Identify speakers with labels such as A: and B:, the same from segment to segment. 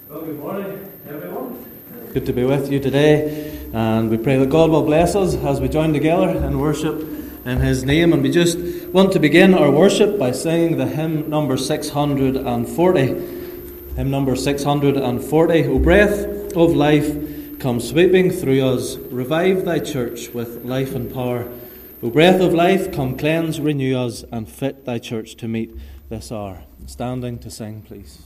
A: Well, good morning, everyone. Good to be with you today, and we pray that God will bless us as we join together in worship in His name. And we just want to begin our worship by singing the hymn number 640. Hymn number 640. O breath of life, come sweeping through us, revive Thy church with life and power. O breath of life, come cleanse, renew us, and fit Thy church to meet this hour. Standing to sing, please.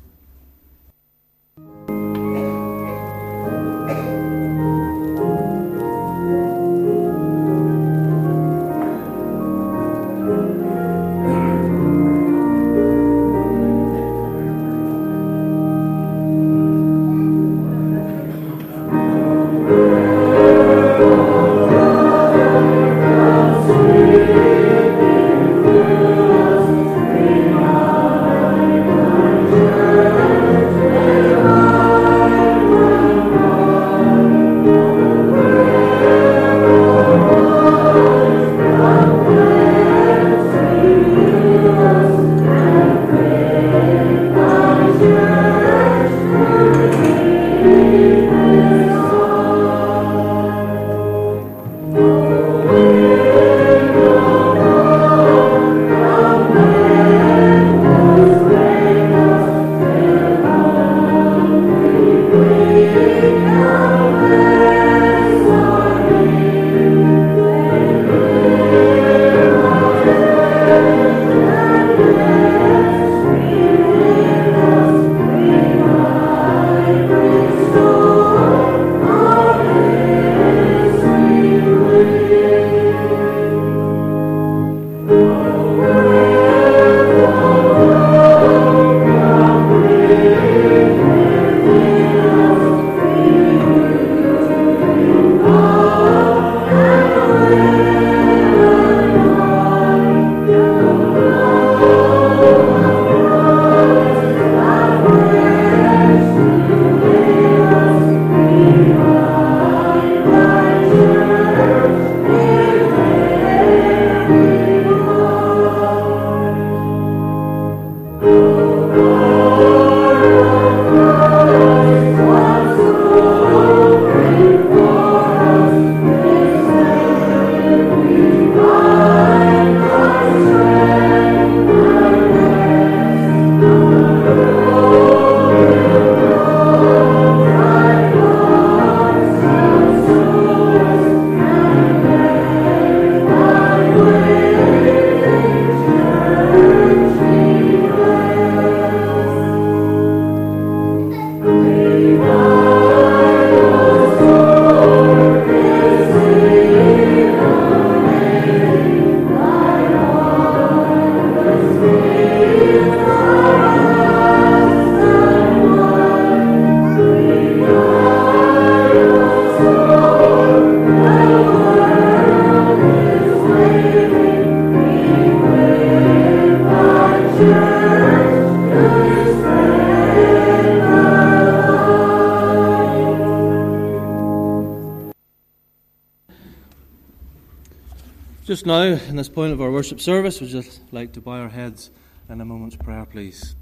A: Just now, in this point of our worship service, we'd just like to bow our heads in a moment's prayer, please.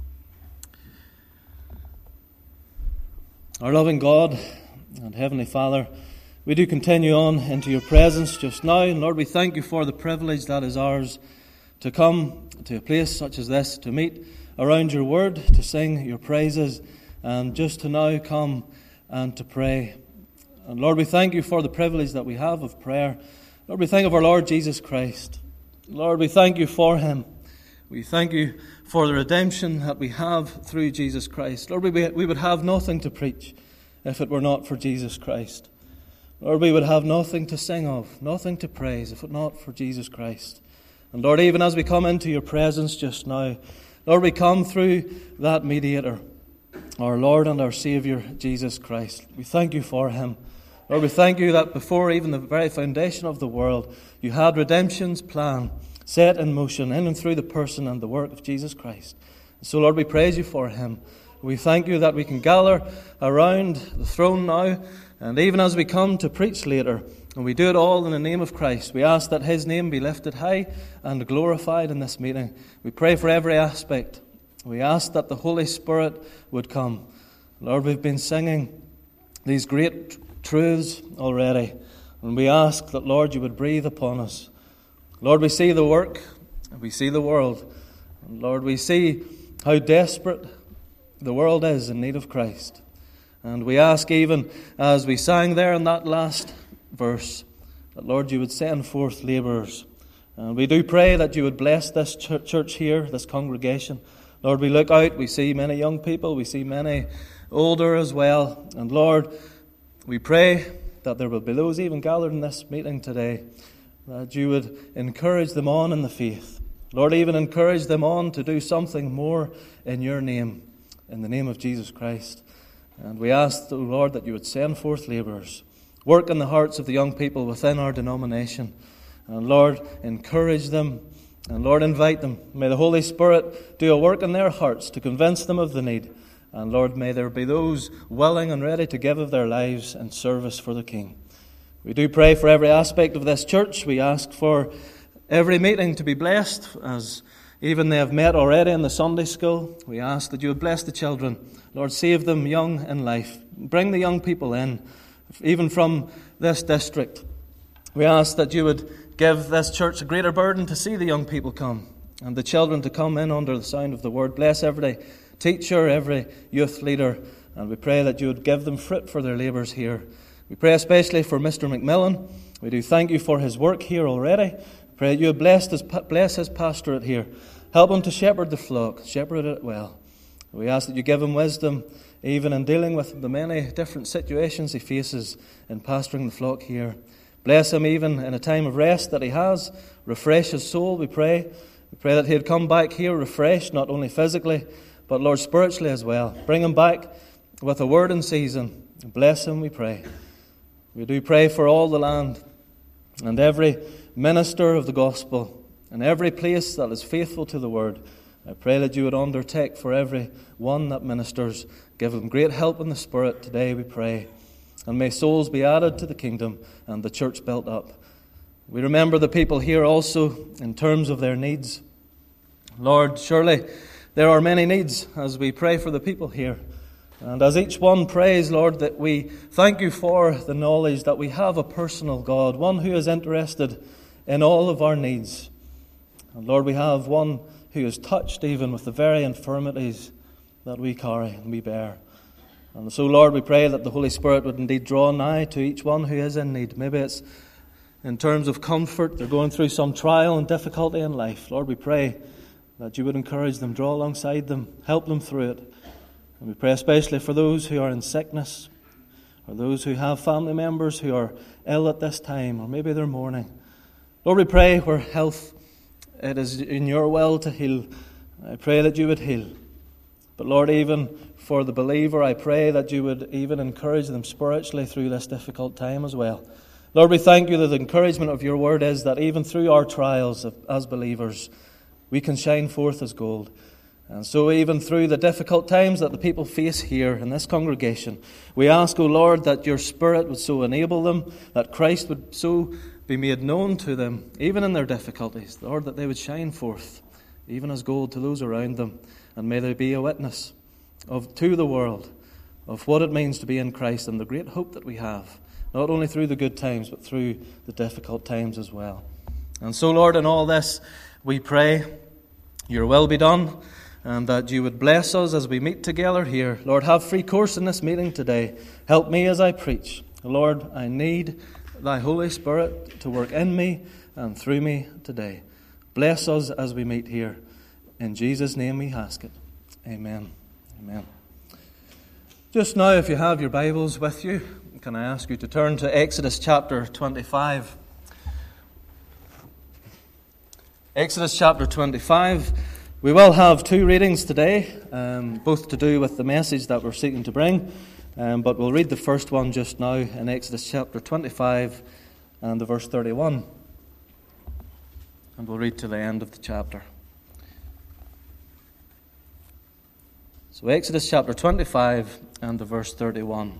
A: Our loving God and Heavenly Father, we do continue on into your presence just now. And Lord, we thank you for the privilege that is ours to come to a place such as this, to meet around your word, to sing your praises, and just to now come and to pray. And Lord, we thank you for the privilege that we have of prayer. Lord, we think of our Lord Jesus Christ. Lord, we thank you for Him. We thank you for the redemption that we have through Jesus Christ. Lord, we would have nothing to preach if it were not for Jesus Christ. Lord, we would have nothing to sing of, nothing to praise if it were not for Jesus Christ. And Lord, even as we come into your presence just now, Lord, we come through that mediator, our Lord and our Saviour, Jesus Christ. We thank you for Him. Lord, we thank you that before even the very foundation of the world, you had redemption's plan set in motion in and through the person and the work of Jesus Christ. So, Lord, we praise you for Him. We thank you that we can gather around the throne now, and even as we come to preach later, and we do it all in the name of Christ, we ask that His name be lifted high and glorified in this meeting. We pray for every aspect. We ask that the Holy Spirit would come. Lord, we've been singing these great truths already, and we ask that, Lord, you would breathe upon us. Lord, we see the work, and we see the world. And Lord, we see how desperate the world is in need of Christ. And we ask, even as we sang there in that last verse, that, Lord, you would send forth labourers. And we do pray that you would bless this church here, this congregation. Lord, we look out, we see many young people, we see many older as well. And Lord, we pray that there will be those even gathered in this meeting today, that you would encourage them on in the faith. Lord, even encourage them on to do something more in your name, in the name of Jesus Christ. And we ask, Lord, that you would send forth labourers, work in the hearts of the young people within our denomination. And Lord, encourage them. And Lord, invite them. May the Holy Spirit do a work in their hearts to convince them of the need. And Lord, may there be those willing and ready to give of their lives in service for the King. We do pray for every aspect of this church. We ask for every meeting to be blessed, as even they have met already in the Sunday school. We ask that you would bless the children. Lord, save them young in life. Bring the young people in, even from this district. We ask that you would give this church a greater burden to see the young people come and the children to come in under the sound of the word. Bless every teacher, every youth leader, and we pray that you would give them fruit for their labours here. We pray especially for Mr. McMillan. We do thank you for his work here already. Pray that you would bless his pastorate here. Help him to shepherd the flock, shepherd it well. We ask that you give him wisdom, even in dealing with the many different situations he faces in pastoring the flock here. Bless him even in a time of rest that he has. Refresh his soul, we pray. We pray that he'd come back here refreshed, not only physically, but, Lord, spiritually as well. Bring him back with a word in season. Bless him, we pray. We do pray for all the land and every minister of the gospel and every place that is faithful to the word. I pray that you would undertake for every one that ministers. Give them great help in the Spirit today, we pray. And may souls be added to the kingdom and the church built up. We remember the people here also in terms of their needs. Lord, surely there are many needs as we pray for the people here. And as each one prays, Lord, that we thank you for the knowledge that we have a personal God, one who is interested in all of our needs. And Lord, we have one who is touched even with the very infirmities that we carry and we bear. And so, Lord, we pray that the Holy Spirit would indeed draw nigh to each one who is in need. Maybe it's in terms of comfort, they're going through some trial and difficulty in life. Lord, we pray that you would encourage them, draw alongside them, help them through it. And we pray especially for those who are in sickness, or those who have family members who are ill at this time, or maybe they're mourning. Lord, we pray where health, it is in your will to heal. I pray that you would heal. But Lord, even for the believer, I pray that you would even encourage them spiritually through this difficult time as well. Lord, we thank you that the encouragement of your word is that even through our trials as believers, we can shine forth as gold. And so even through the difficult times that the people face here in this congregation, we ask, O Lord, that your Spirit would so enable them, that Christ would so be made known to them, even in their difficulties. Lord, that they would shine forth, even as gold to those around them. And may they be a witness to the world of what it means to be in Christ and the great hope that we have, not only through the good times, but through the difficult times as well. And so, Lord, in all this, we pray your will be done, and that you would bless us as we meet together here. Lord, have free course in this meeting today. Help me as I preach. Lord, I need thy Holy Spirit to work in me and through me today. Bless us as we meet here. In Jesus' name we ask it. Amen. Amen. Just now, if you have your Bibles with you, can I ask you to turn to Exodus chapter 25. Exodus chapter 25. We will have two readings today, both to do with the message that we're seeking to bring, but we'll read the first one just now in Exodus chapter 25 and the verse 31. And we'll read to the end of the chapter. So Exodus chapter 25 and the verse 31.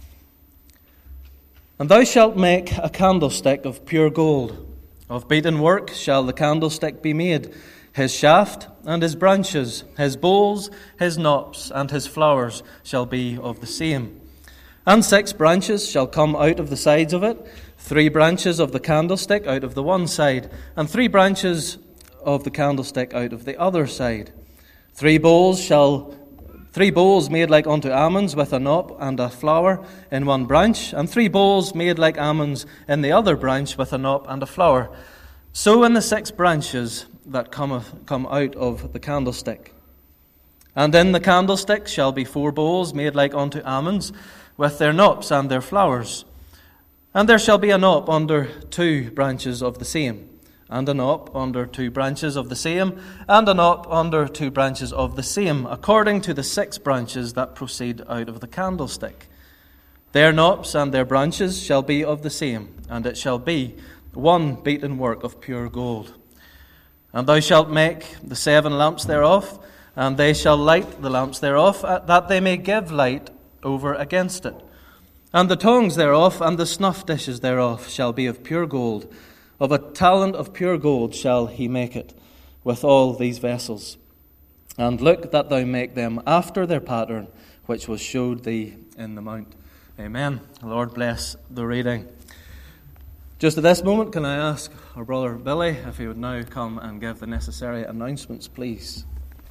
A: And thou shalt make a candlestick of pure gold. Of beaten work shall the candlestick be made. His shaft and his branches, his bowls, his knops, and his flowers shall be of the same. And 6 branches shall come out of the sides of it, 3 branches of the candlestick out of the one side, and 3 branches of the candlestick out of the other side. 3 bowls made like unto almonds, with a knop and a flower in one branch, and 3 bowls made like almonds in the other branch, with a knop and a flower. So in the 6 branches that come out of the candlestick. And in the candlestick shall be 4 bowls made like unto almonds, with their knops and their flowers. And there shall be a knop under 2 branches of the same, and a knop under 2 branches of the same, and a knop under 2 branches of the same, according to the 6 branches that proceed out of the candlestick. Their knops and their branches shall be of the same, and it shall be one beaten work of pure gold. And thou shalt make the 7 lamps thereof, and they shall light the lamps thereof, that they may give light over against it. And the tongues thereof and the snuff dishes thereof shall be of pure gold. Of a talent of pure gold shall he make it, with all these vessels. And look that thou make them after their pattern, which was showed thee in the mount. Amen. The Lord bless the reading. Just at this moment, can I ask our brother Billy if he would now come and give the necessary announcements, please?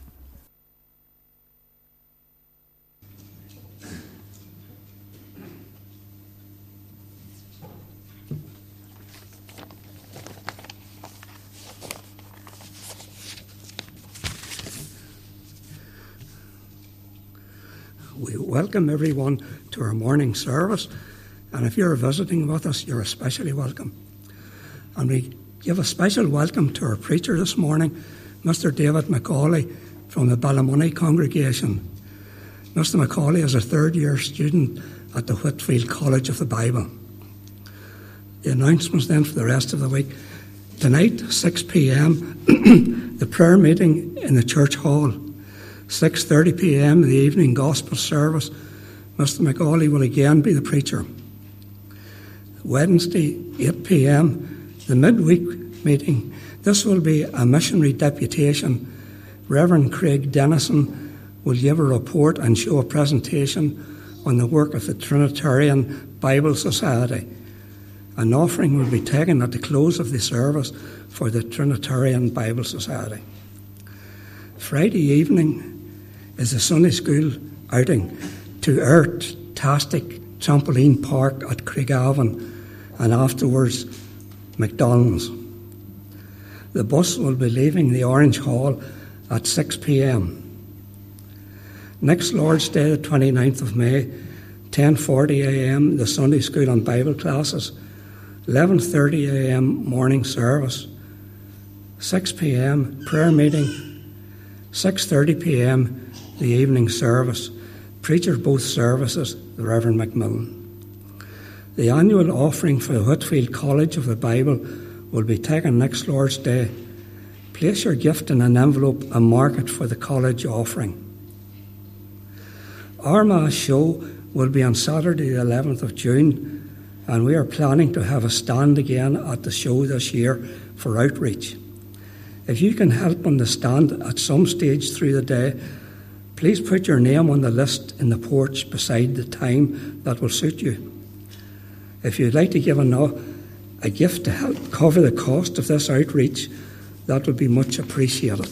B: We welcome everyone to our morning service, and if you're visiting with us, you're especially welcome. And we give a special welcome to our preacher this morning, Mr. David McCauley from the Ballymoney congregation. Mr. McCauley is a third-year student at the Whitfield College of the Bible. The announcements then for the rest of the week. Tonight, 6 p.m, the prayer meeting in the church hall. 6:30 p.m, the evening gospel service. Mr. McCauley will again be the preacher. Wednesday, 8 p.m, the midweek meeting. This will be a missionary deputation. Reverend Craig Dennison will give a report and show a presentation on the work of the Trinitarian Bible Society. An offering will be taken at the close of the service for the Trinitarian Bible Society. Friday evening is a Sunday school outing to Earth-tastic Trampoline Park at Craigavon, and afterwards McDonald's. The bus will be leaving the Orange Hall at 6 p.m. Next Lord's Day, the 29th of May, 10:40 a.m, the Sunday school and Bible classes. 11:30 a.m, morning service. 6 p.m, prayer meeting. 6:30 p.m, the evening service. Preacher both services, the Reverend McMillan. The annual offering for the Whitfield College of the Bible will be taken next Lord's Day. Place your gift in an envelope and mark it for the college offering. Our Mass show will be on Saturday the 11th of June, and we are planning to have a stand again at the show this year for outreach. If you can help on the stand at some stage through the day, please put your name on the list in the porch beside the time that will suit you. If you'd like to give a gift to help cover the cost of this outreach, that would be much appreciated.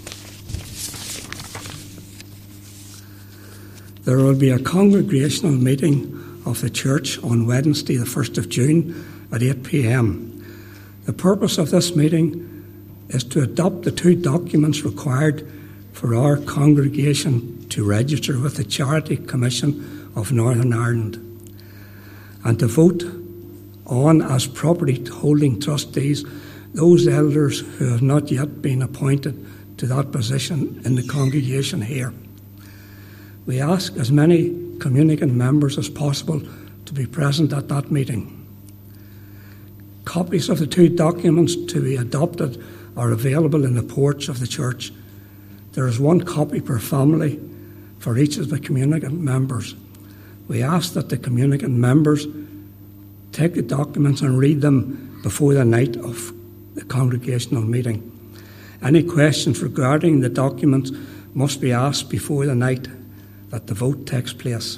B: There will be a congregational meeting of the church on Wednesday, the 1st of June at 8 p.m. The purpose of this meeting is to adopt the 2 documents required for our congregation to register with the Charity Commission of Northern Ireland, and to vote on as property holding trustees those elders who have not yet been appointed to that position in the congregation here. We ask as many communicant members as possible to be present at that meeting. Copies of the 2 documents to be adopted are available in the porch of the church. There is 1 copy per family for each of the communicant members. We ask that the communicant members take the documents and read them before the night of the congregational meeting. Any questions regarding the documents must be asked before the night that the vote takes place.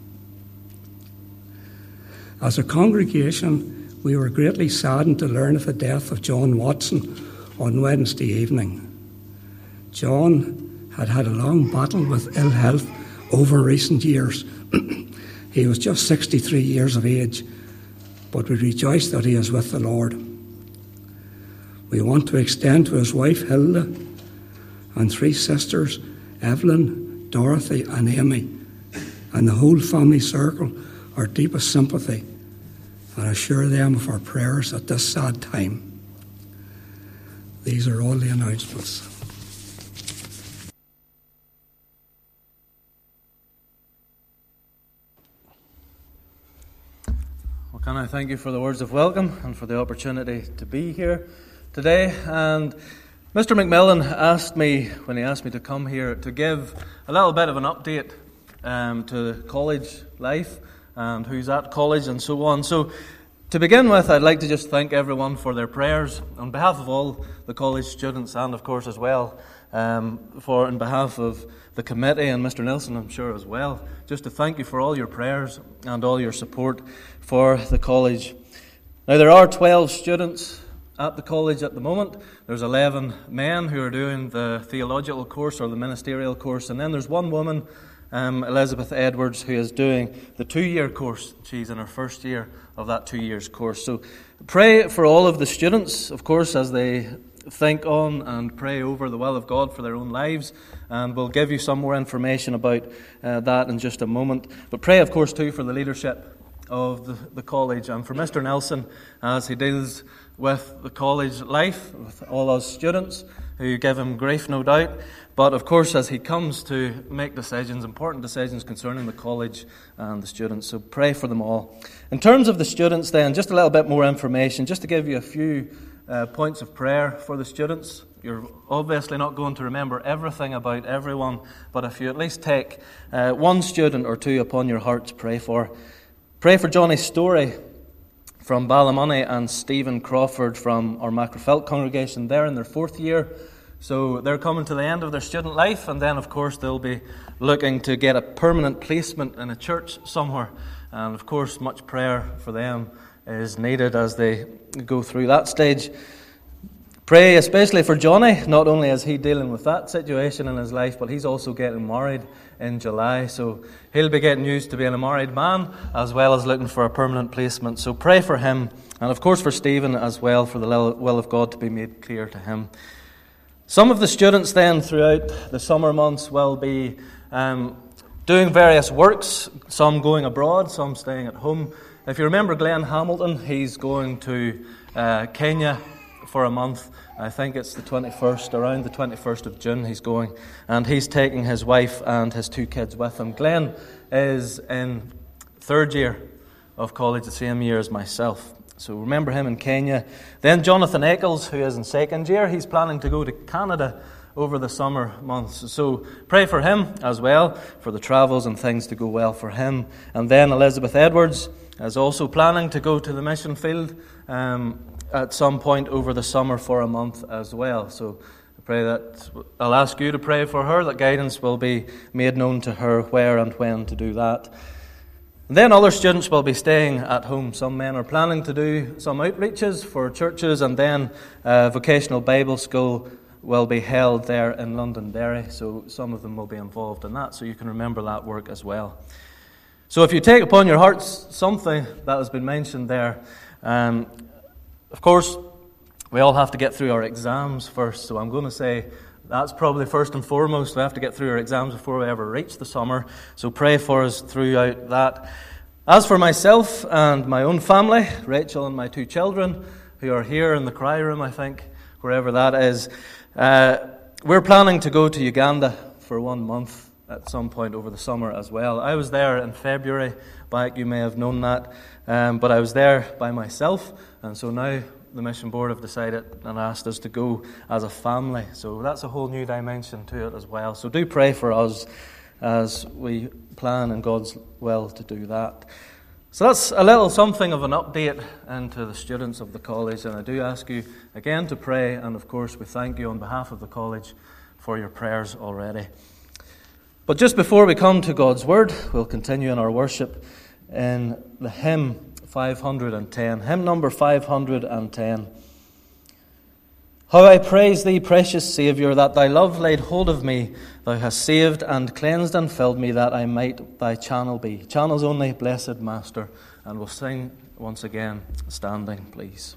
B: As a congregation, we were greatly saddened to learn of the death of John Watson on Wednesday evening. John had had a long battle with ill health over recent years. He was just 63 years of age, but we rejoice that he is with the Lord. We want to extend to his wife Hilda and 3 sisters, Evelyn, Dorothy and Amy, and the whole family circle, our deepest sympathy, and assure them of our prayers at this sad time. These are all the announcements.
A: Well, can I thank you for the words of welcome and for the opportunity to be here today. And Mr. McMillan asked me, when he asked me to come here, to give a little bit of an update to college life and who's at college and so on. So to begin with, I'd like to just thank everyone for their prayers on behalf of all the college students and, of course, as well, on behalf of the committee and Mr. Nelson, I'm sure, as well, just to thank you for all your prayers and all your support for the college. Now, there are 12 students at the college at the moment. There's 11 men who are doing the theological course or the ministerial course, and then there's one woman, Elizabeth Edwards, who is doing the 2-year course. She's in her first year of that 2 years course. So pray for all of the students, of course, as they think on and pray over the will of God for their own lives, and we'll give you some more information about that in just a moment. But pray, of course, too, for the leadership of the college and for Mr. Nelson as he deals with the college life, with all those students who give him grief, no doubt. But of course, as he comes to make decisions, important decisions concerning the college and the students. So pray for them all. In terms of the students then, just a little bit more information, just to give you a few points of prayer for the students. You're obviously not going to remember everything about everyone, but if you at least take one student or two upon your heart to pray for. Pray for Johnny Story from Ballymoney and Stephen Crawford from our Macrofelt congregation. They're in their 4th year, so they're coming to the end of their student life, and then of course they'll be looking to get a permanent placement in a church somewhere. And of course much prayer for them is needed as they go through that stage. Pray especially for Johnny. Not only is he dealing with that situation in his life, but he's also getting married in July. So he'll be getting used to being a married man as well as looking for a permanent placement. So pray for him. And of course for Stephen as well, for the will of God to be made clear to him. Some of the students then throughout the summer months will be doing various works. Some going abroad, some staying at home. If you remember Glenn Hamilton, he's going to Kenya for a month. I think it's the 21st, around the 21st of June he's going, and he's taking his wife and his 2 kids with him. Glenn is in 3rd year of college, the same year as myself. So remember him in Kenya. Then Jonathan Eccles, who is in 2nd year, he's planning to go to Canada over the summer months. So pray for him as well, for the travels and things to go well for him. And then Elizabeth Edwards is also planning to go to the mission field at some point over the summer for a month as well. So I pray that I'll ask you to pray for her, that guidance will be made known to her where and when to do that. And then other students will be staying at home. Some men are planning to do some outreaches for churches, and then vocational Bible school will be held there in Londonderry. So some of them will be involved in that, so you can remember that work as well. So if you take upon your hearts something that has been mentioned there, of course, we all have to get through our exams first, so I'm going to say that's probably first and foremost. We have to get through our exams before we ever reach the summer, so pray for us throughout that. As for myself and my own family, Rachel and my 2 children, who are here in the cry room, I think, wherever that is, we're planning to go to Uganda for 1 month at some point over the summer as well. I was there in February back, you may have known that, but I was there by myself, and so now the mission board have decided and asked us to go as a family. So that's a whole new dimension to it as well. So do pray for us as we plan in God's will to do that. So that's a little something of an update into the students of the college, and I do ask you again to pray, and of course we thank you on behalf of the college for your prayers already. But just before we come to God's Word, we'll continue in our worship in the hymn 510, hymn number 510. How I praise thee, precious Saviour, that thy love laid hold of me. Thou hast saved and cleansed and filled me, that I might thy channel be. Channels only, blessed Master. And we'll sing once again, standing, please.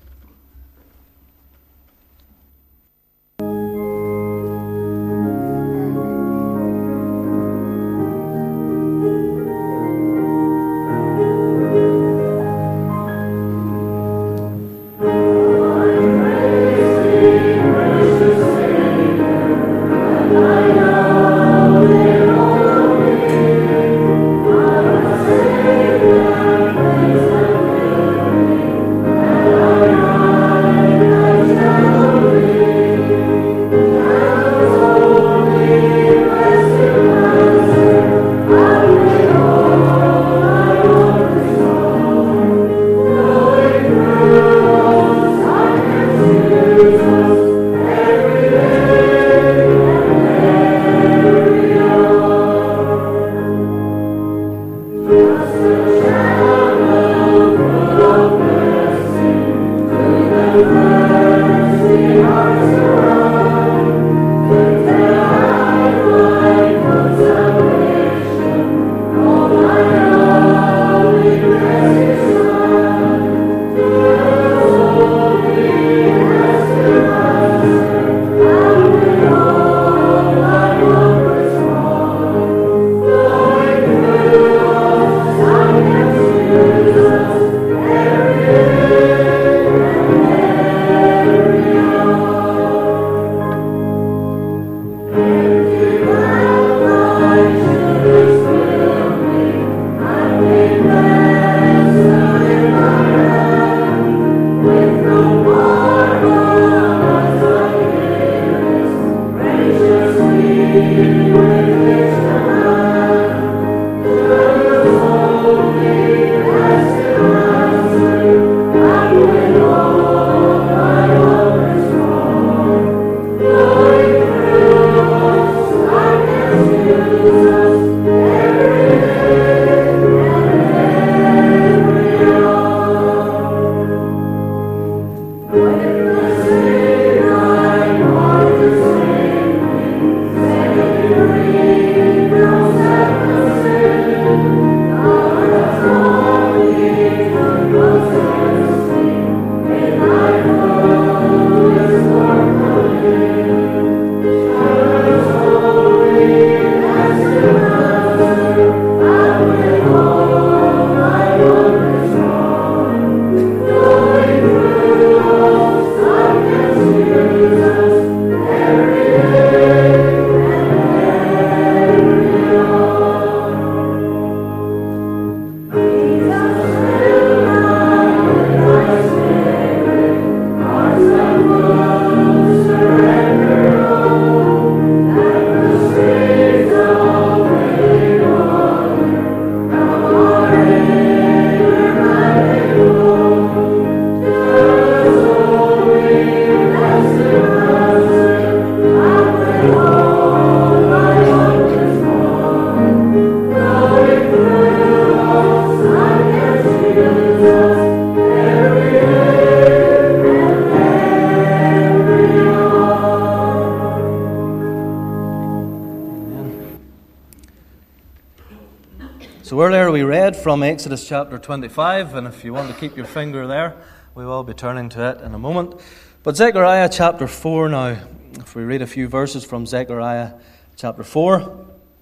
A: So earlier we read from Exodus chapter 25, and if you want to keep your finger there, we will be turning to it in a moment. But Zechariah chapter 4 now, if we read a few verses from Zechariah chapter 4,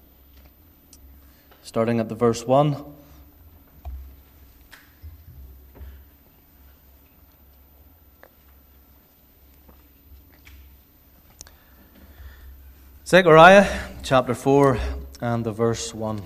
A: starting at the verse 1. Zechariah chapter 4 and the verse 1.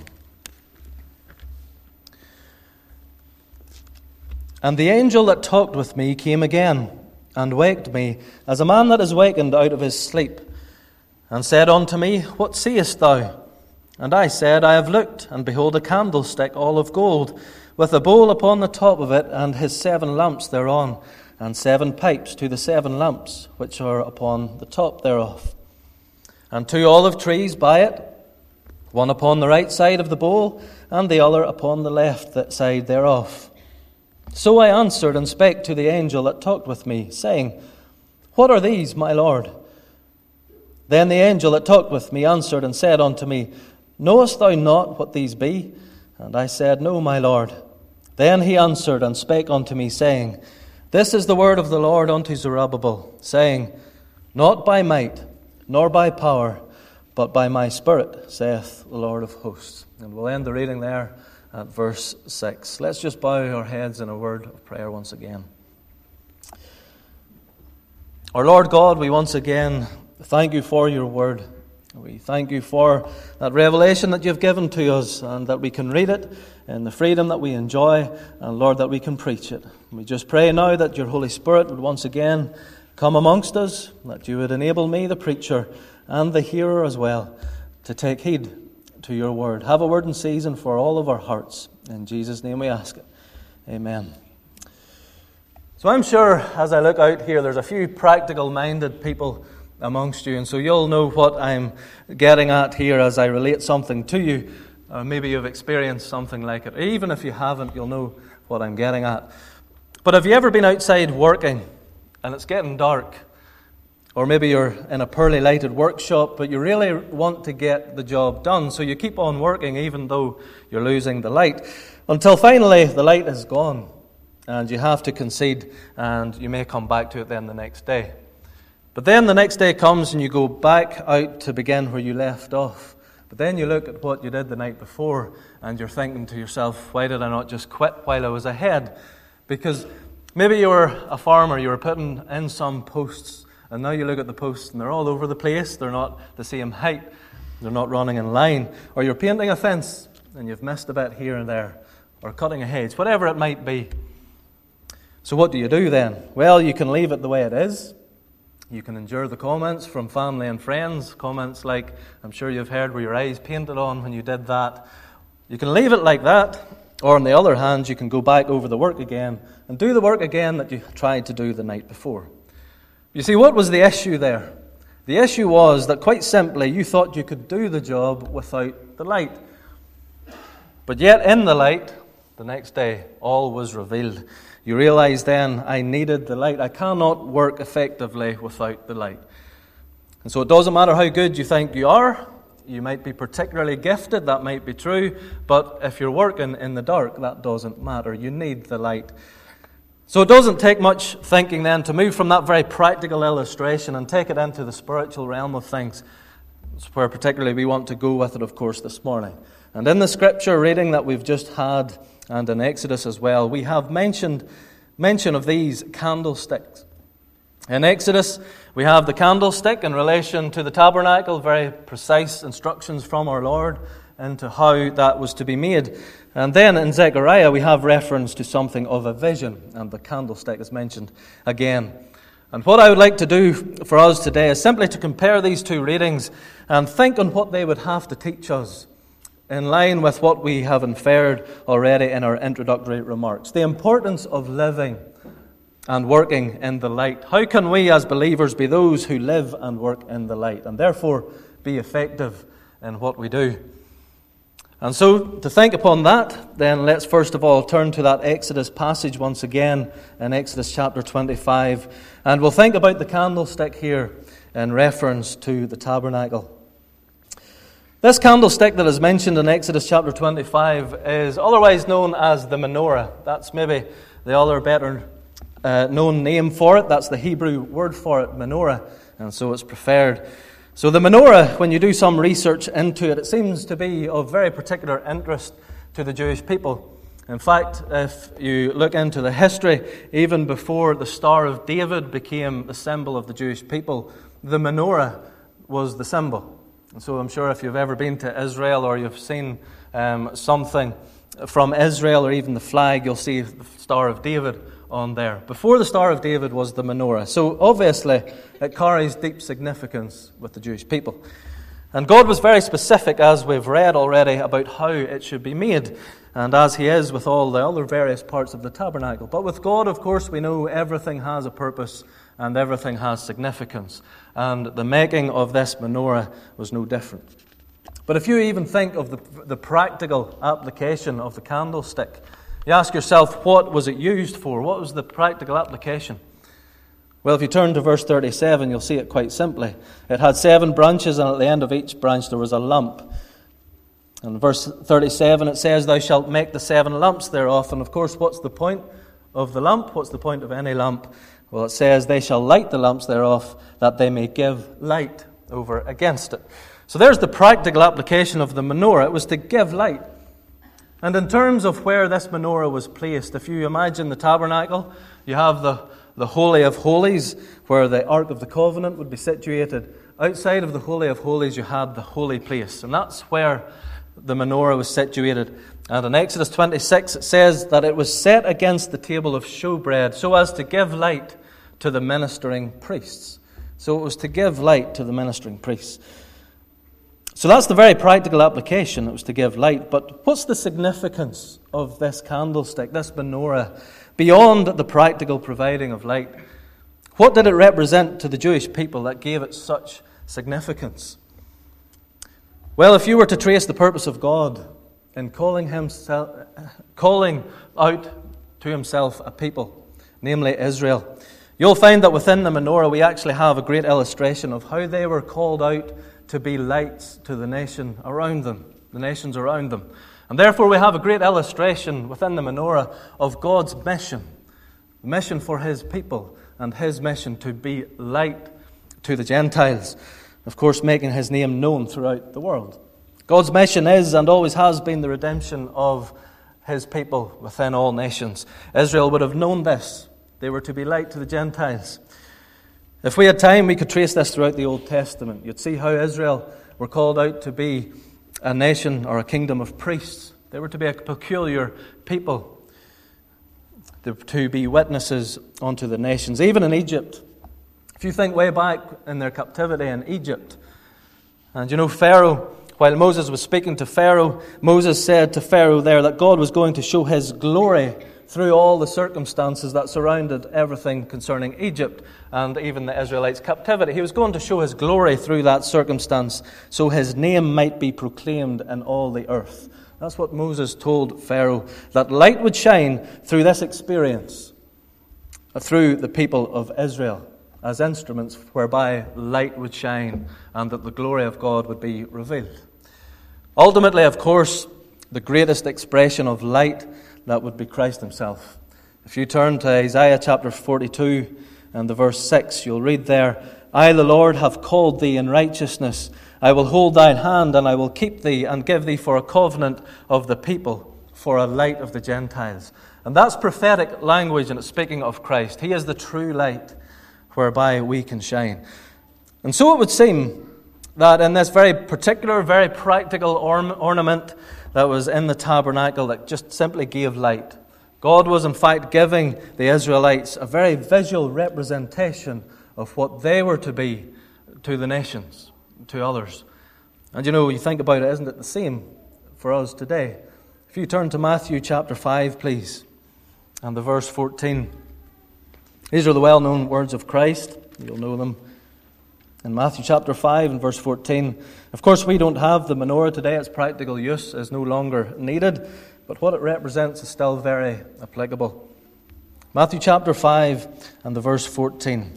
A: And the angel that talked with me came again, and waked me, as a man that is wakened out of his sleep, and said unto me, What seest thou? And I said, I have looked, and behold a candlestick all of gold, with a bowl upon the top of it, and his 7 lamps thereon, and 7 pipes to the 7 lamps, which are upon the top thereof. And 2 olive trees by it, one upon the right side of the bowl, and the other upon the left side thereof. So I answered and spake to the angel that talked with me, saying, What are these, my Lord? Then the angel that talked with me answered and said unto me, Knowest thou not what these be? And I said, No, my Lord. Then he answered and spake unto me, saying, This is the word of the Lord unto Zerubbabel, saying, Not by might, nor by power, but by my Spirit, saith the Lord of hosts. And we'll end the reading there at verse 6. Let's just bow our heads in a word of prayer once again. Our Lord God, we once again thank you for your word. We thank you for that revelation that you've given to us, and that we can read it in the freedom that we enjoy, and Lord, that we can preach it. We just pray now that your Holy Spirit would once again come amongst us, that you would enable me, the preacher, and the hearer as well, to take heed to your word. Have a word in season for all of our hearts. In Jesus' name we ask it. Amen. So I'm sure as I look out here, there's a few practical-minded people amongst you, and so you'll know what I'm getting at here as I relate something to you. Maybe you've experienced something like it. Even if you haven't, you'll know what I'm getting at. But have you ever been outside working and it's getting dark? Or maybe you're in a poorly lighted workshop, but you really want to get the job done, so you keep on working even though you're losing the light, until finally the light is gone and you have to concede, and you may come back to it then the next day. But then the next day comes and you go back out to begin where you left off. But then you look at what you did the night before and you're thinking to yourself, why did I not just quit while I was ahead? Because maybe you were a farmer, you were putting in some posts, and now you look at the posts and they're all over the place, they're not the same height, they're not running in line. Or you're painting a fence and you've missed a bit here and there, or cutting a hedge, whatever it might be. So what do you do then? Well, you can leave it the way it is. You can endure the comments from family and friends, comments like, I'm sure you've heard, were your eyes painted on when you did that. You can leave it like that, or on the other hand, you can go back over the work again and do the work again that you tried to do the night before. You see, what was the issue there? The issue was that quite simply, you thought you could do the job without the light. But yet in the light, the next day, all was revealed. You realize then, I needed the light. I cannot work effectively without the light. And so it doesn't matter how good you think you are. You might be particularly gifted, that might be true. But if you're working in the dark, that doesn't matter. You need the light. So it doesn't take much thinking then to move from that very practical illustration and take it into the spiritual realm of things. It's where particularly we want to go with it, of course, this morning. And in the scripture reading that we've just had, and in Exodus as well, we have mention of these candlesticks. In Exodus, we have the candlestick in relation to the tabernacle, very precise instructions from our Lord into how that was to be made. And then in Zechariah, we have reference to something of a vision, and the candlestick is mentioned again. And what I would like to do for us today is simply to compare these two readings and think on what they would have to teach us, in line with what we have inferred already in our introductory remarks. The importance of living and working in the light. How can we as believers be those who live and work in the light, and therefore be effective in what we do? And so, to think upon that, then let's first of all turn to that Exodus passage once again, in Exodus chapter 25, and we'll think about the candlestick here in reference to the tabernacle. This candlestick that is mentioned in Exodus chapter 25 is otherwise known as the menorah. That's maybe the other better known name for it. That's the Hebrew word for it, menorah, and so it's preferred. So the menorah, when you do some research into it, it seems to be of very particular interest to the Jewish people. In fact, if you look into the history, even before the Star of David became the symbol of the Jewish people, the menorah was the symbol. And so I'm sure if you've ever been to Israel or you've seen something from Israel or even the flag, you'll see the Star of David on there. Before the Star of David was the menorah. So obviously it carries deep significance with the Jewish people. And God was very specific, as we've read already, about how it should be made, and as He is with all the other various parts of the tabernacle. But with God, of course, we know everything has a purpose and everything has significance. And the making of this menorah was no different. But if you even think of the practical application of the candlestick, you ask yourself, what was it used for? What was the practical application? Well, if you turn to verse 37, you'll see it quite simply. It had 7 branches, and at the end of each branch there was a lamp. And in verse 37 it says, "Thou shalt make the 7 lamps thereof." And of course, what's the point of the lamp? What's the point of any lamp? Well, it says, "They shall light the lamps thereof, that they may give light over against it." So there's the practical application of the menorah. It was to give light. And in terms of where this menorah was placed, if you imagine the tabernacle, you have the Holy of Holies, where the Ark of the Covenant would be situated. Outside of the Holy of Holies, you had the holy place, and that's where the menorah was situated. And in Exodus 26, it says that it was set against the table of showbread, so as to give light to the ministering priests. So it was to give light to the ministering priests. So that's the very practical application. It was to give light. But what's the significance of this candlestick, this menorah, beyond the practical providing of light? What did it represent to the Jewish people that gave it such significance? Well, if you were to trace the purpose of God in calling out to Himself a people, namely Israel, you'll find that within the menorah we actually have a great illustration of how they were called out to be lights to the nation around them, the nations around them. And therefore we have a great illustration within the menorah of God's mission, the mission for His people and His mission to be light to the Gentiles, of course making His name known throughout the world. God's mission is and always has been the redemption of His people within all nations. Israel would have known this. They were to be light to the Gentiles. If we had time, we could trace this throughout the Old Testament. You'd see how Israel were called out to be a nation or a kingdom of priests. They were to be a peculiar people, to be witnesses unto the nations. Even in Egypt, if you think way back in their captivity in Egypt, and you know Pharaoh, while Moses was speaking to Pharaoh, Moses said to Pharaoh there that God was going to show His glory through all the circumstances that surrounded everything concerning Egypt and even the Israelites' captivity. He was going to show His glory through that circumstance so His name might be proclaimed in all the earth. That's what Moses told Pharaoh, that light would shine through this experience, through the people of Israel, as instruments whereby light would shine and that the glory of God would be revealed. Ultimately, of course, the greatest expression of light, that would be Christ Himself. If you turn to Isaiah chapter 42 and the verse 6, you'll read there, "I, the Lord, have called thee in righteousness. I will hold thine hand, and I will keep thee, and give thee for a covenant of the people, for a light of the Gentiles." And that's prophetic language, and it's speaking of Christ. He is the true light whereby we can shine. And so it would seem that in this very particular, very practical ornament that was in the tabernacle that just simply gave light, God was in fact giving the Israelites a very visual representation of what they were to be to the nations, to others. And you know, you think about it, isn't it the same for us today? If you turn to Matthew chapter 5, please, and the verse 14. These are the well-known words of Christ. You'll know them. In Matthew chapter 5 and verse 14, of course we don't have the menorah today. Its practical use is no longer needed, but what it represents is still very applicable. Matthew chapter 5 and the verse 14.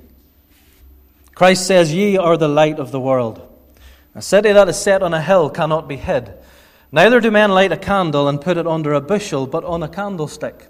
A: Christ says, "Ye are the light of the world. A city that is set on a hill cannot be hid. Neither do men light a candle and put it under a bushel, but on a candlestick,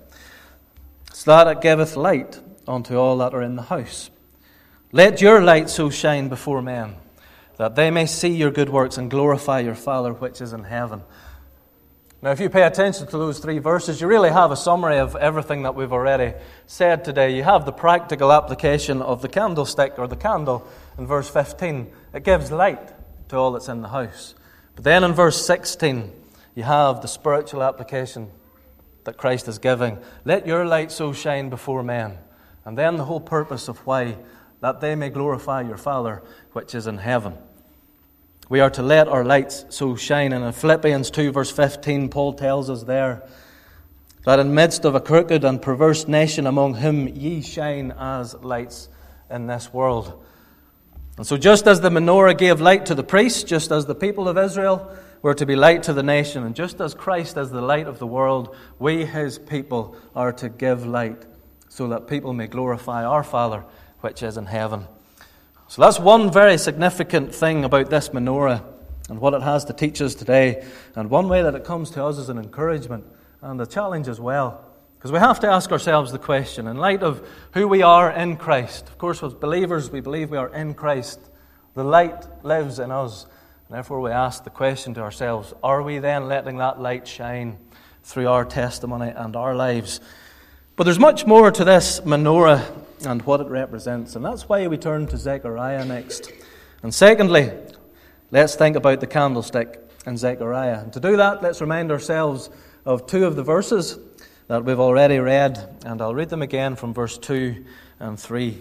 A: so that it giveth light unto all that are in the house. Let your light so shine before men, that they may see your good works and glorify your Father which is in heaven." Now, if you pay attention to those 3 verses, you really have a summary of everything that we've already said today. You have the practical application of the candlestick or the candle in verse 15. It gives light to all that's in the house. But then in verse 16, you have the spiritual application that Christ is giving. Let your light so shine before men. And then the whole purpose of why, that they may glorify your Father which is in heaven. we are to let our lights so shine. And in Philippians 2 verse 15, Paul tells us there that in the midst of a crooked and perverse nation among whom ye shine as lights in this world. And so just as the menorah gave light to the priests, just as the people of Israel were to be light to the nation, and just as Christ is the light of the world, we, his people, are to give light so that people may glorify our Father which is in heaven. So that's one very significant thing about this menorah and what it has to teach us today, and one way that it comes to us as an encouragement and a challenge as well. Because we have to ask ourselves the question, in light of who we are in Christ. Of course, as believers, we believe we are in Christ. The light lives in us. And therefore, we ask the question to ourselves, are we then letting that light shine through our testimony and our lives? But there's much more to this menorah and what it represents. And that's why we turn to Zechariah next. And secondly, let's think about the candlestick in Zechariah. And to do that, let's remind ourselves of two of the verses that we've already read, and I'll read them again from verse 2 and 3.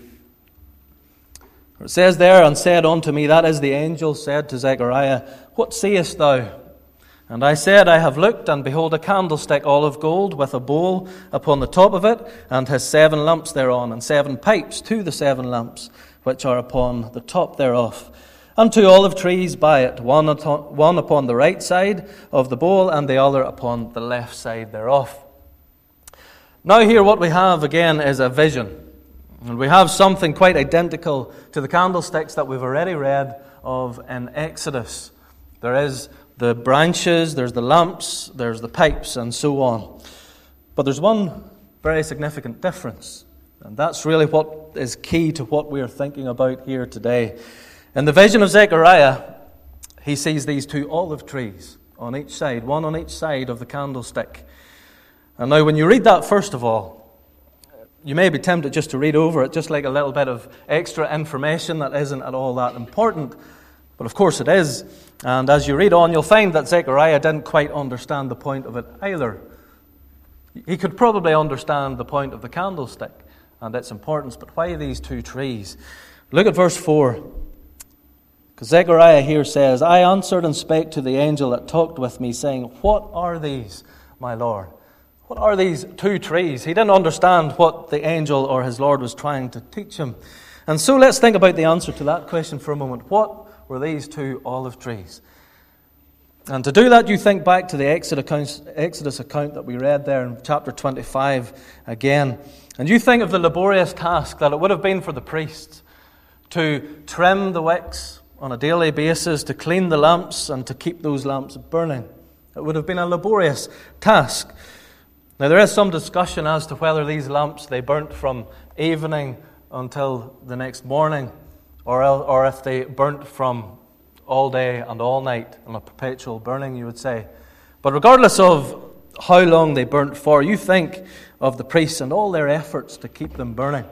A: It says there, and said unto me, that is the angel said to Zechariah, what seest thou? And I said, I have looked, and behold a candlestick all of gold, with a bowl upon the top of it, and has 7 lamps thereon, and 7 pipes to the 7 lamps, which are upon the top thereof. And 2 olive trees by it, one upon the right side of the bowl, and the other upon the left side thereof. Now here what we have again is a vision. And we have something quite identical to the candlesticks that we've already read of in Exodus. There is the branches, there's the lamps, there's the pipes, and so on. But there's one very significant difference. And that's really what is key to what we are thinking about here today. In the vision of Zechariah, he sees these 2 olive trees on each side, one on each side of the candlestick. And now when you read that, first of all, you may be tempted just to read over it, just like a little bit of extra information that isn't at all that important. But of course it is. And as you read on, you'll find that Zechariah didn't quite understand the point of it either. He could probably understand the point of the candlestick and its importance, but why these 2 trees? Look at verse 4. Because Zechariah here says, I answered and spake to the angel that talked with me, saying, what are these, my Lord? What are these 2 trees? He didn't understand what the angel or his Lord was trying to teach him. And so let's think about the answer to that question for a moment. What were these 2 olive trees? And to do that, you think back to the Exodus account that we read there in chapter 25 again. And you think of the laborious task that it would have been for the priests to trim the wicks on a daily basis, to clean the lamps and to keep those lamps burning. It would have been a laborious task. Now there is some discussion as to whether these lamps, they burnt from evening until the next morning, or if they burnt from all day and all night in a perpetual burning, you would say. But regardless of how long they burnt for, you think of the priests and all their efforts to keep them burning.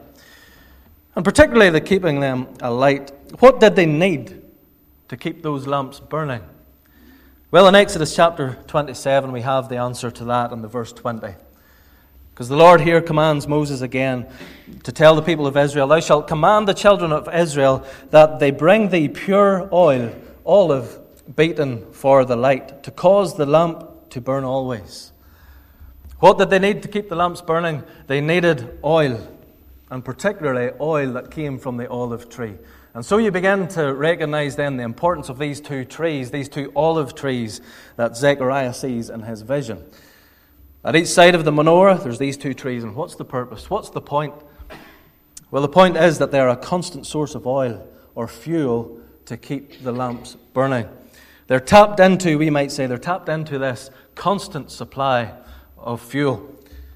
A: And particularly the keeping them alight. What did they need to keep those lamps burning? Well, in Exodus chapter 27, we have the answer to that in the verse 20. Because the Lord here commands Moses again to tell the people of Israel, thou shalt command the children of Israel that they bring thee pure oil, olive beaten for the light, to cause the lamp to burn always. What did they need to keep the lamps burning? They needed oil, and particularly oil that came from the olive tree. And so you begin to recognize then the importance of these 2 trees, these 2 olive trees that Zechariah sees in his vision. At each side of the menorah, there's these 2 trees. And what's the purpose? What's the point? Well, the point is that they're a constant source of oil or fuel to keep the lamps burning. They're tapped into, we might say, this constant supply of fuel.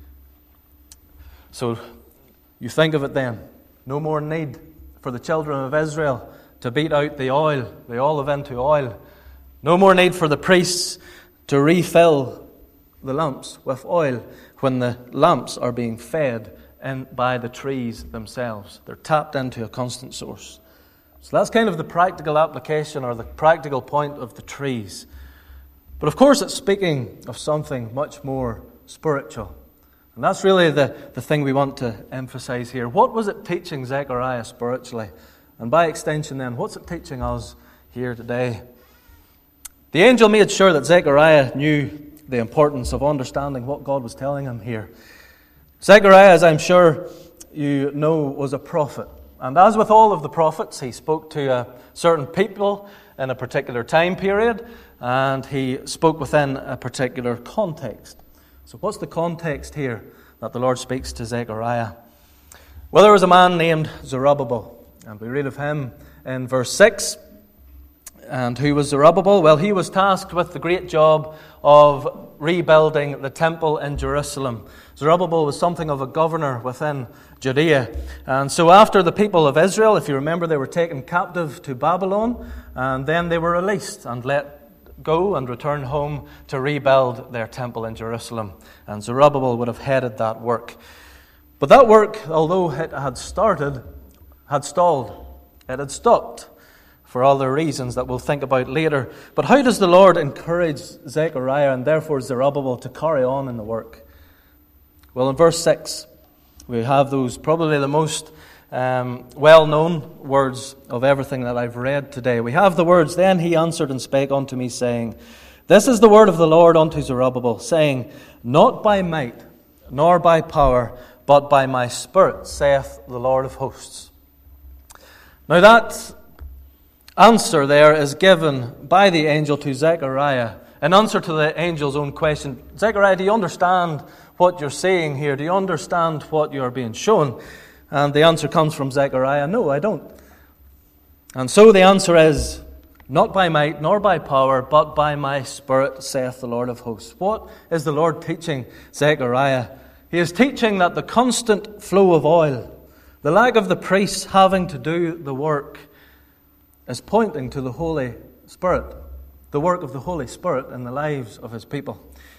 A: So you think of it then. No more need for the children of Israel to beat out the olive into oil. No more need for the priests to refill the lamps with oil when the lamps are being fed in by the trees themselves. They're tapped into a constant source. So that's kind of the practical application or the practical point of the trees. But of course it's speaking of something much more spiritual. And that's really the thing we want to emphasize here. What was it teaching Zechariah spiritually? And by extension then, what's it teaching us here today? The angel made sure that Zechariah knew the importance of understanding what God was telling him here. Zechariah, as I'm sure you know, was a prophet. And as with all of the prophets, he spoke to certain people in a particular time period, and he spoke within a particular context. So what's the context here that the Lord speaks to Zechariah? Well, there was a man named Zerubbabel, and we read of him in verse 6. And who was Zerubbabel? Well, he was tasked with the great job of rebuilding the temple in Jerusalem. Zerubbabel was something of a governor within Judea. And so after the people of Israel, if you remember, they were taken captive to Babylon, and then they were released and let go and return home to rebuild their temple in Jerusalem. And Zerubbabel would have headed that work. But that work, although it had started, had stalled. It had stopped for other reasons that we'll think about later. But how does the Lord encourage Zechariah and therefore Zerubbabel to carry on in the work? Well, in verse 6, we have those probably the most well-known words of everything that I've read today. We have the words, "Then he answered and spake unto me, saying, This is the word of the Lord unto Zerubbabel, saying, Not by might, nor by power, but by my Spirit, saith the Lord of hosts." Now that answer there is given by the angel to Zechariah, in answer to the angel's own question. Zechariah, do you understand what you're saying here? Do you understand what you're being shown? And the answer comes from Zechariah, no, I don't. And so the answer is, not by might nor by power, but by my Spirit, saith the Lord of hosts. What is the Lord teaching Zechariah? He is teaching that the constant flow of oil, the lack of the priests having to do the work, is pointing to the Holy Spirit, the work of the Holy Spirit in the lives of His people.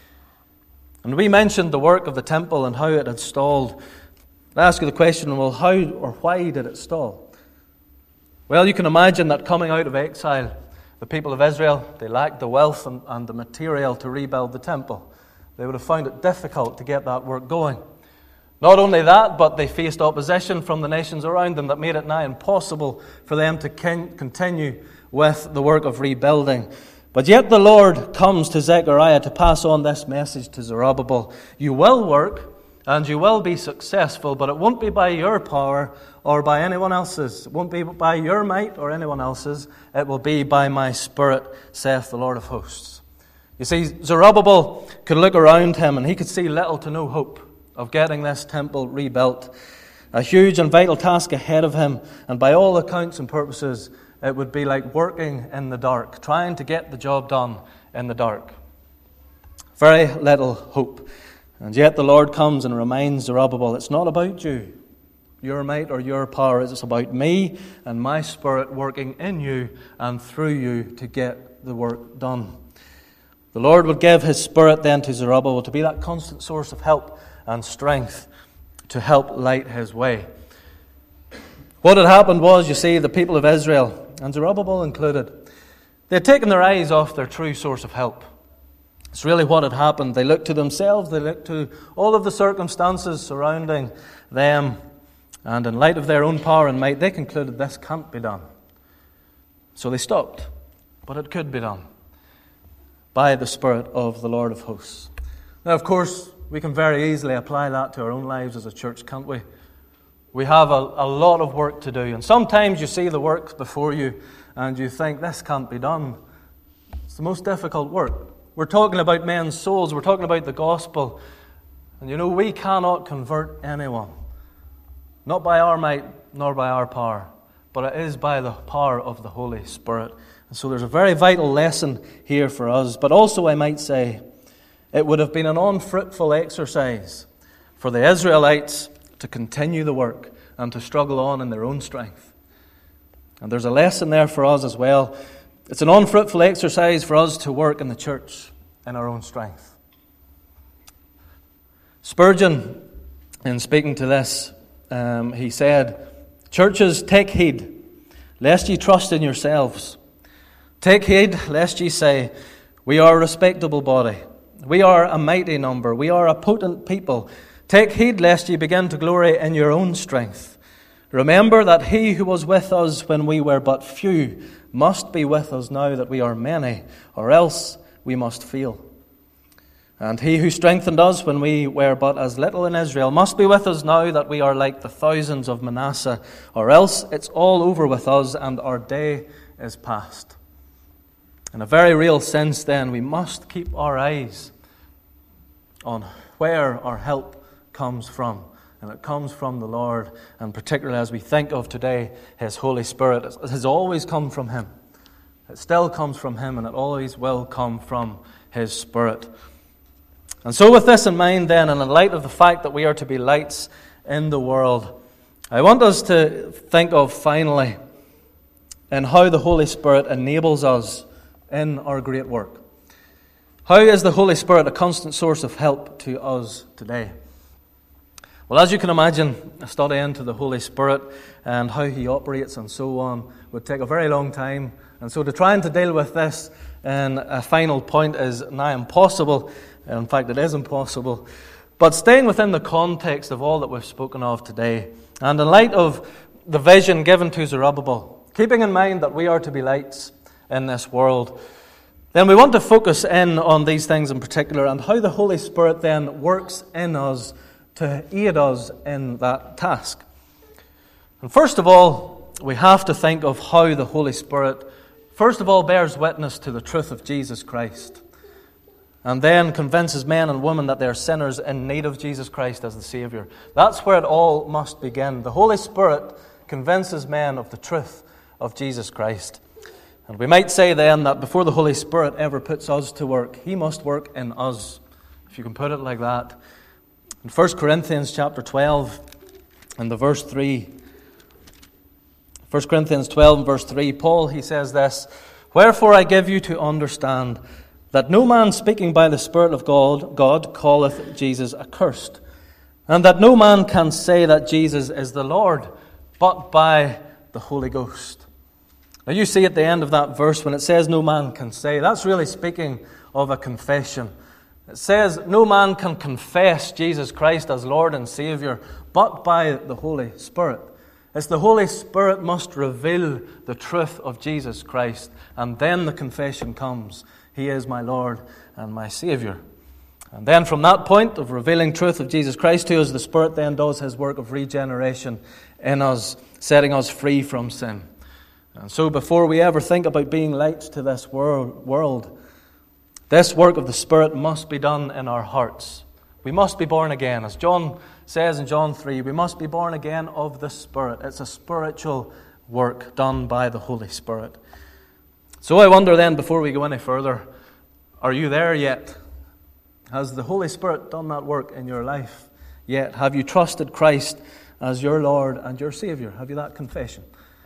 A: And we mentioned the work of the temple and how it had stalled. I ask you the question, well, how or why did it stall? Well, you can imagine that coming out of exile, the people of Israel, they lacked the wealth and the material to rebuild the temple. They would have found it difficult to get that work going. Not only that, but they faced opposition from the nations around them that made it nigh impossible for them to continue with the work of rebuilding. But yet the Lord comes to Zechariah to pass on this message to Zerubbabel. You will work and you will be successful, but it won't be by your power or by anyone else's. It won't be by your might or anyone else's. It will be by my Spirit, saith the Lord of hosts. You see, Zerubbabel could look around him and he could see little to no hope of getting this temple rebuilt. A huge and vital task ahead of him, and by all accounts and purposes, it would be like working in the dark, trying to get the job done in the dark. Very little hope. And yet the Lord comes and reminds Zerubbabel, it's not about you, your might or your power. It's about me and my Spirit working in you and through you to get the work done. The Lord would give His Spirit then to Zerubbabel to be that constant source of help and strength to help light His way. What had happened was, you see, the people of Israel, and Zerubbabel included, they had taken their eyes off their true source of help. It's really what had happened. They looked to themselves, they looked to all of the circumstances surrounding them, and in light of their own power and might, they concluded this can't be done. So they stopped, but it could be done by the Spirit of the Lord of hosts. Now, of course, we can very easily apply that to our own lives as a church, can't we? We have a lot of work to do. And sometimes you see the work before you and you think, this can't be done. It's the most difficult work. We're talking about men's souls. We're talking about the gospel. And you know, we cannot convert anyone. Not by our might, nor by our power. But it is by the power of the Holy Spirit. And so there's a very vital lesson here for us. But also, I might say, it would have been an unfruitful exercise for the Israelites to continue the work and to struggle on in their own strength. And there's a lesson there for us as well. It's an unfruitful exercise for us to work in the church in our own strength. Spurgeon, in speaking to this, he said, "Churches, take heed, lest ye trust in yourselves. Take heed, lest ye say, we are a respectable body. We are a mighty number. We are a potent people. Take heed lest ye begin to glory in your own strength. Remember that he who was with us when we were but few must be with us now that we are many, or else we must fail. And he who strengthened us when we were but as little in Israel must be with us now that we are like the thousands of Manasseh, or else it's all over with us and our day is past. In a very real sense, then, we must keep our eyes on where our help comes from. And it comes from the Lord, and particularly as we think of today, His Holy Spirit. It has always come from Him. It still comes from Him, and it always will come from His Spirit. And so with this in mind then, and in light of the fact that we are to be lights in the world, I want us to think of finally in how the Holy Spirit enables us in our great work. How is the Holy Spirit a constant source of help to us today? Well, as you can imagine, a study into the Holy Spirit and how He operates and so on would take a very long time. And so to try and to deal with this in a final point is nigh impossible. In fact, it is impossible. But staying within the context of all that we've spoken of today, and in light of the vision given to Zerubbabel, keeping in mind that we are to be lights in this world, then we want to focus in on these things in particular and how the Holy Spirit then works in us to aid us in that task. And first of all, we have to think of how the Holy Spirit, first of all, bears witness to the truth of Jesus Christ, and then convinces men and women that they are sinners in need of Jesus Christ as the Savior. That's where it all must begin. The Holy Spirit convinces men of the truth of Jesus Christ. And we might say then that before the Holy Spirit ever puts us to work, He must work in us, if you can put it like that. In 1 Corinthians chapter 12 and the verse 3, 1 Corinthians 12 and verse 3, Paul, he says this, "Wherefore I give you to understand that no man speaking by the Spirit of God calleth Jesus accursed, and that no man can say that Jesus is the Lord, but by the Holy Ghost." Now you see at the end of that verse when it says no man can say, that's really speaking of a confession. It says no man can confess Jesus Christ as Lord and Savior but by the Holy Spirit. It's the Holy Spirit must reveal the truth of Jesus Christ, and then the confession comes. He is my Lord and my Savior. And then from that point of revealing truth of Jesus Christ to us, the Spirit then does His work of regeneration in us, setting us free from sin. And so before we ever think about being lights to this world, this work of the Spirit must be done in our hearts. We must be born again. As John says in John 3, we must be born again of the Spirit. It's a spiritual work done by the Holy Spirit. So I wonder then, before we go any further, are you there yet? Has the Holy Spirit done that work in your life yet? Have you trusted Christ as your Lord and your Savior? Have you that confession?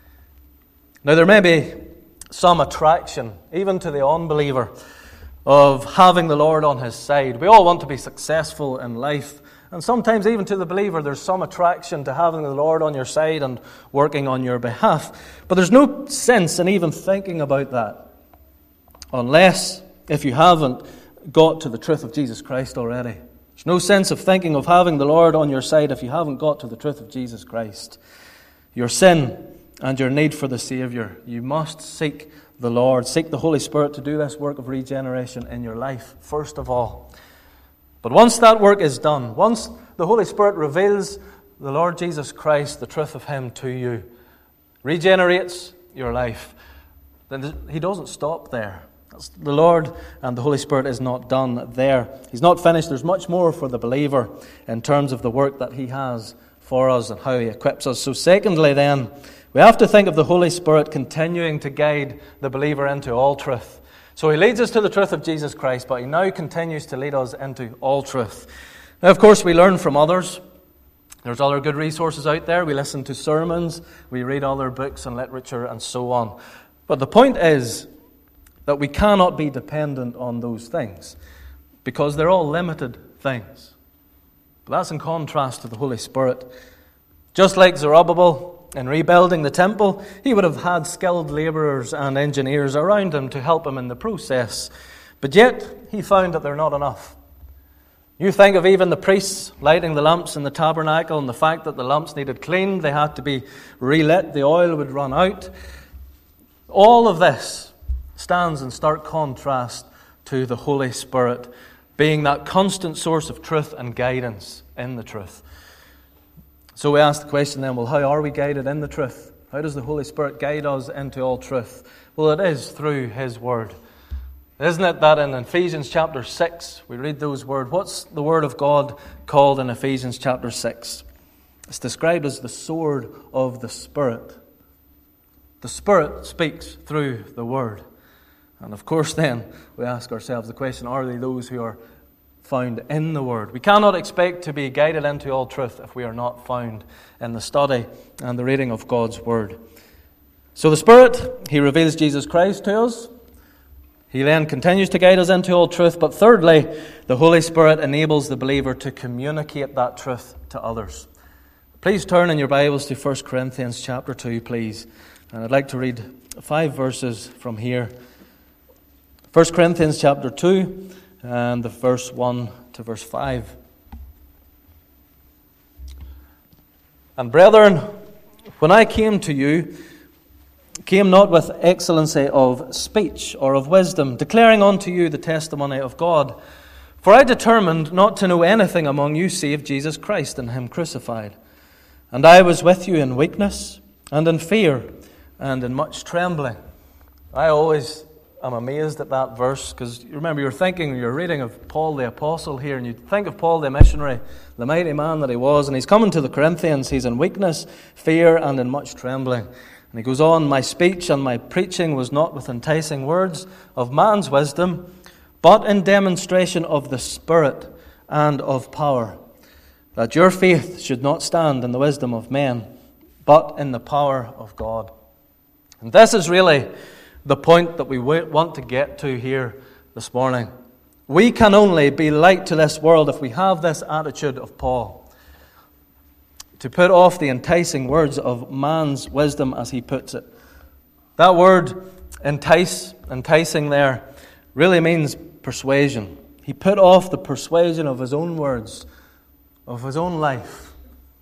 A: Now there may be some attraction, even to the unbeliever, of having the Lord on his side. We all want to be successful in life. And sometimes even to the believer, there's some attraction to having the Lord on your side and working on your behalf. But there's no sense in even thinking about that, unless if you haven't got to the truth of Jesus Christ already. There's no sense of thinking of having the Lord on your side if you haven't got to the truth of Jesus Christ. Your sin and your need for the Savior. You must seek the Lord. Seek the Holy Spirit to do this work of regeneration in your life, first of all. But once that work is done, once the Holy Spirit reveals the Lord Jesus Christ, the truth of Him to you, regenerates your life, then He doesn't stop there. The Lord and the Holy Spirit is not done there. He's not finished. There's much more for the believer in terms of the work that He has for us and how He equips us. So secondly then, we have to think of the Holy Spirit continuing to guide the believer into all truth. So He leads us to the truth of Jesus Christ, but He now continues to lead us into all truth. Now, of course, we learn from others. There's other good resources out there. We listen to sermons, we read other books and literature and so on. But the point is that we cannot be dependent on those things because they're all limited things. But that's in contrast to the Holy Spirit. Just like Zerubbabel, in rebuilding the temple, he would have had skilled labourers and engineers around him to help him in the process. But yet, he found that they're not enough. You think of even the priests lighting the lamps in the tabernacle and the fact that the lamps needed cleaned, they had to be relit, the oil would run out. All of this stands in stark contrast to the Holy Spirit being that constant source of truth and guidance in the truth. So we ask the question then, well, how are we guided in the truth? How does the Holy Spirit guide us into all truth? Well, it is through His Word. Isn't it that in Ephesians chapter 6, we read those words? What's the Word of God called in Ephesians chapter 6? It's described as the sword of the Spirit. The Spirit speaks through the Word. And of course then, we ask ourselves the question, are they those who are found in the Word? We cannot expect to be guided into all truth if we are not found in the study and the reading of God's Word. So the Spirit, He reveals Jesus Christ to us. He then continues to guide us into all truth. But thirdly, the Holy Spirit enables the believer to communicate that truth to others. Please turn in your Bibles to 1 Corinthians chapter 2, please. And I'd like to read 5 verses from here. 1 Corinthians chapter 2, and the verse 1 to verse 5. And brethren, when I came to you, came not with excellency of speech or of wisdom, declaring unto you the testimony of God. For I determined not to know anything among you save Jesus Christ and Him crucified. And I was with you in weakness and in fear and in much trembling. I always am amazed at that verse, because you remember you're reading of Paul the Apostle here, and you think of Paul the missionary, the mighty man that he was, and he's coming to the Corinthians. He's in weakness, fear, and in much trembling. And he goes on, my speech and my preaching was not with enticing words of man's wisdom, but in demonstration of the Spirit and of power, that your faith should not stand in the wisdom of men, but in the power of God. And this is really the point that we want to get to here this morning. We can only be light to this world if we have this attitude of Paul, to put off the enticing words of man's wisdom, as he puts it. That word, enticing there, really means persuasion. He put off the persuasion of his own words, of his own life.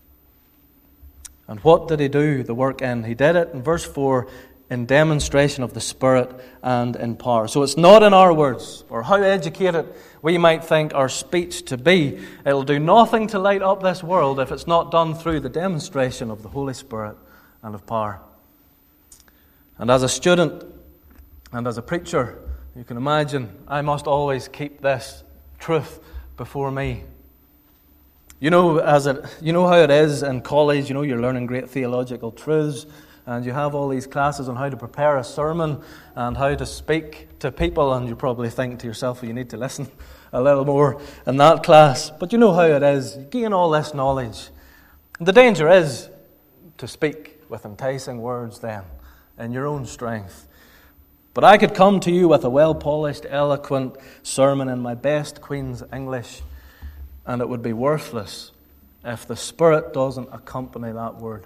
A: And what did he do the work in? He did it in verse 4, in demonstration of the Spirit and in power. So it's not in our words, or how educated we might think our speech to be. It'll do nothing to light up this world if it's not done through the demonstration of the Holy Spirit and of power. And as a student and as a preacher, you can imagine I must always keep this truth before me. You know how it is in college. You're learning great theological truths, and you have all these classes on how to prepare a sermon and how to speak to people, and you probably think to yourself, well, you need to listen a little more in that class. But you know how it is. You gain all this knowledge. And the danger is to speak with enticing words then, in your own strength. But I could come to you with a well-polished, eloquent sermon in my best Queen's English, and it would be worthless if the Spirit doesn't accompany that word.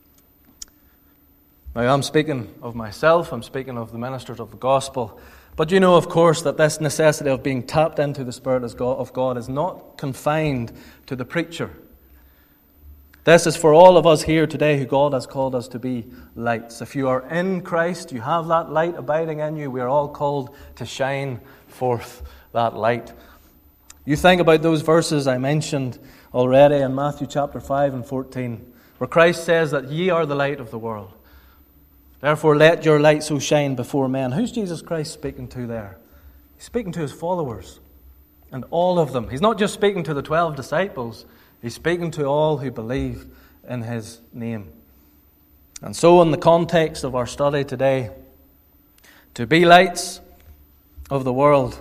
A: Now, I'm speaking of myself, I'm speaking of the ministers of the gospel, but you know, of course, that this necessity of being tapped into the Spirit of God is not confined to the preacher. This is for all of us here today who God has called us to be lights. If you are in Christ, you have that light abiding in you, we are all called to shine forth that light. You think about those verses I mentioned already in Matthew chapter 5 and 14, where Christ says that ye are the light of the world. Therefore, let your light so shine before men. Who's Jesus Christ speaking to there? He's speaking to his followers, and all of them. He's not just speaking to the 12 disciples. He's speaking to all who believe in his name. And so, in the context of our study today, to be lights of the world,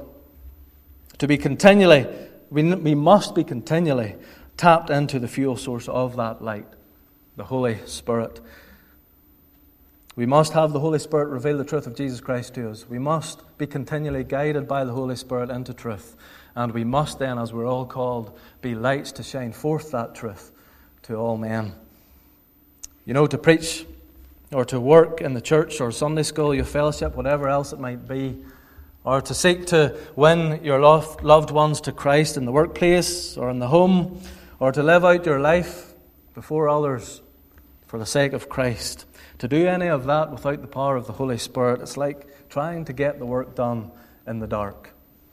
A: we must be continually tapped into the fuel source of that light, the Holy Spirit. We must have the Holy Spirit reveal the truth of Jesus Christ to us. We must be continually guided by the Holy Spirit into truth. And we must then, as we're all called, be lights to shine forth that truth to all men. To preach or to work in the church or Sunday school, your fellowship, whatever else it might be, or to seek to win your loved ones to Christ in the workplace or in the home, or to live out your life before others for the sake of Christ. To do any of that without the power of the Holy Spirit, it's like trying to get the work done in the dark.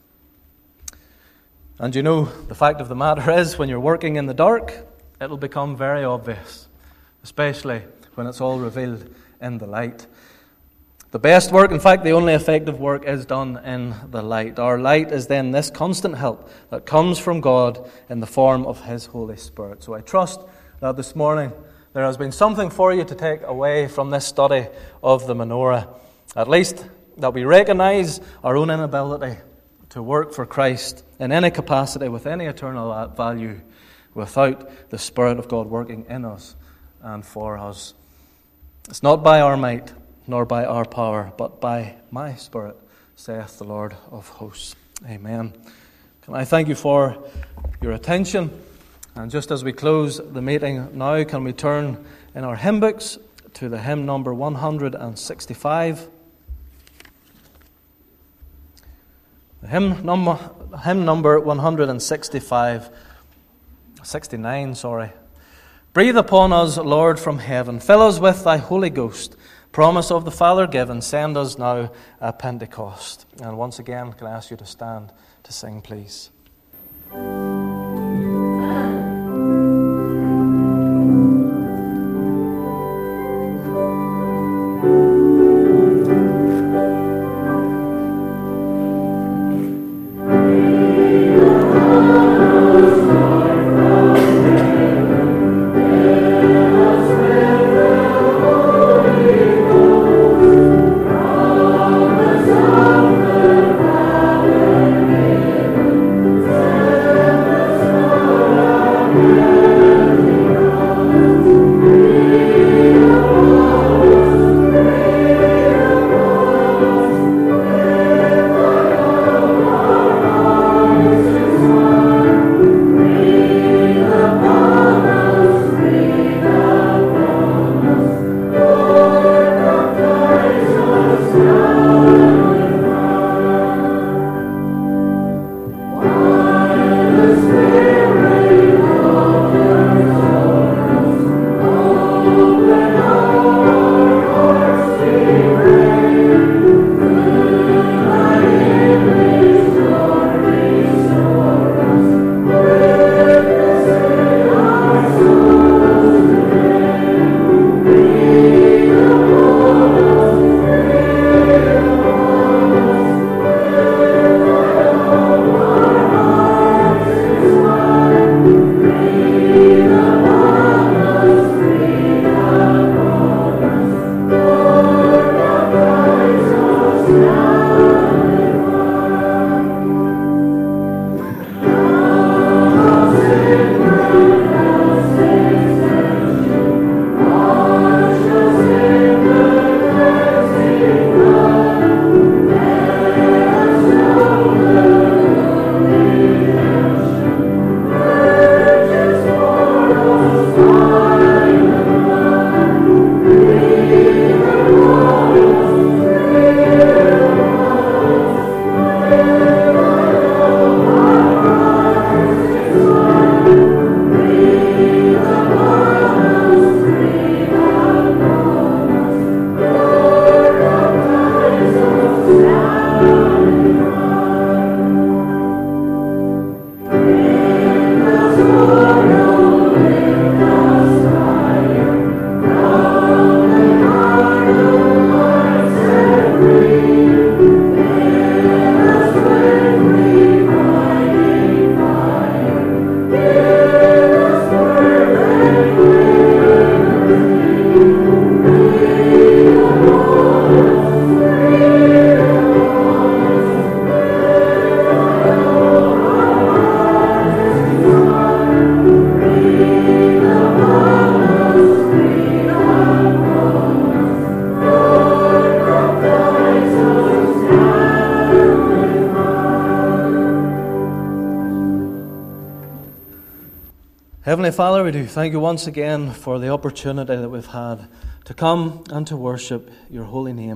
A: And you know, the fact of the matter is, when you're working in the dark, it'll become very obvious, especially when it's all revealed in the light. The best work, in fact, the only effective work, is done in the light. Our light is then this constant help that comes from God in the form of His Holy Spirit. So I trust that this morning there has been something for you to take away from this study of the menorah. At least that we recognize our own inability to work for Christ in any capacity with any eternal value without the Spirit of God working in us and for us. It's not by our might, nor by our power, but by my Spirit, saith the Lord of hosts. Amen. Can I thank you for your attention? And just as we close the meeting now, can we turn in our hymn books to the hymn number 165? The hymn number 165, 69, sorry. Breathe upon us, Lord, from heaven. Fill us with thy Holy Ghost. Promise of the Father given, send us now at Pentecost. And once again, can I ask you to stand to sing, please? Heavenly Father, we do thank you once again for the opportunity that we've had to come and to worship your holy name.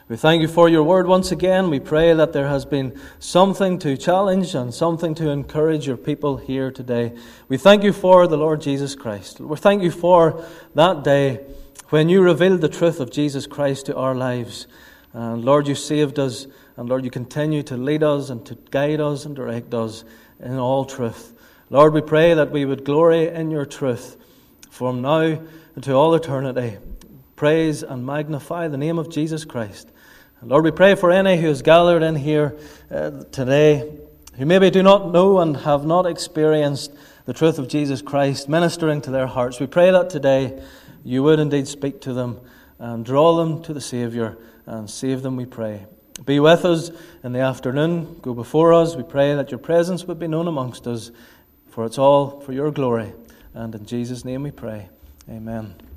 A: We thank you for your word once again. We pray that there has been something to challenge and something to encourage your people here today. We thank you for the Lord Jesus Christ. We thank you for that day when you revealed the truth of Jesus Christ to our lives. And Lord, you saved us. And Lord, you continue to lead us and to guide us and direct us in all truth. Lord, we pray that we would glory in your truth from now into all eternity. Praise and magnify the name of Jesus Christ. And Lord, we pray for any who is gathered in here today, who maybe do not know and have not experienced the truth of Jesus Christ ministering to their hearts. We pray that today you would indeed speak to them and draw them to the Saviour and save them, we pray. Be with us in the afternoon. Go before us. We pray that your presence would be known amongst us, for it's all for your glory. And in Jesus' name we pray. Amen.